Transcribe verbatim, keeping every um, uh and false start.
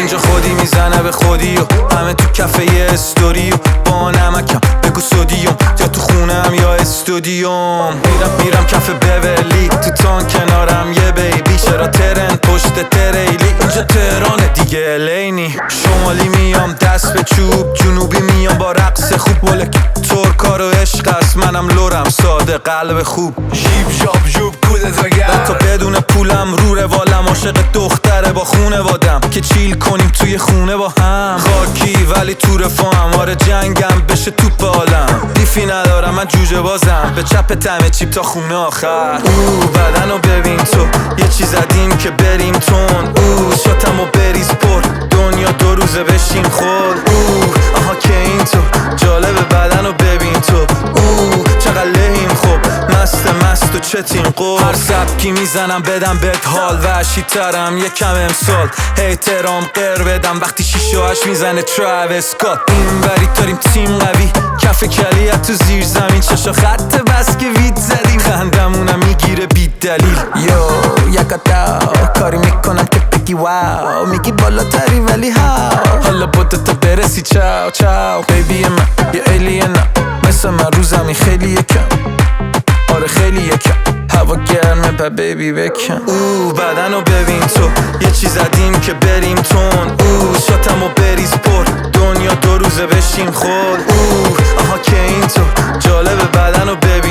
اینجا خودی میزنه به خودی و همه تو کفه یه استوری و با نمکم بگو سودیوم یا تو خونم یا استودیوم. میرم میرم کف بولی تو تان کنارم یه بیبی، چرا ترن پشت تریلی اینجا تهرانه دیگه الینی. شمالی میام دست به چوب، جنوبی میام با رقص خوب، ولک ترکا رو عشق است منم لورم ساده قلب خوب. شیب شاب جوب کودت وگر تا بدون پولم رو روالم، عاشق دختره با خونه وادم که چیل کنیم توی خونه با هم. خاکی ولی تو رفاهم، آره جنگم بشه توپ عالم. بیفی ندارم من جوجه بازم، به چپ تمه چیپ تا خونه آخر. او بدن رو ببین تو یه چیز زدیم که بریم تون. او شاتم و بریز پر دنیا دو روزه بشیم خود. او آها که این تو جالب بدن رو ببین تو. او چقدر لحیم خوب مست مست و چتین قول. هر سبکی میزنم بدم بهت حال، وحشی ترم یکم امسال. احترام قر بدم وقتی شیشه هاش میزنه تراویس اسکات. این بری داریم تیم قوی، کف کلیت تو زیر زمین، چشا خط بس که وید زدیم، خندمونم میگیره بی دلیل. یو یکتا کاری میکنم که بگی واو، میگی بالاتری ولی هاو. حالا بوده تا برسی چاو چاو بیبی من یه ایلینم، مثل من رو زمین خیلی یکم، آره خیلی یکم. هوا گرمه با بیبی بکن. او بدن رو ببین تو یه چیز زدیم که بریم تون. او شاتم و بریز پر دنیا دو روزه بشیم خود. او آها که این تو جالب بدن رو ببین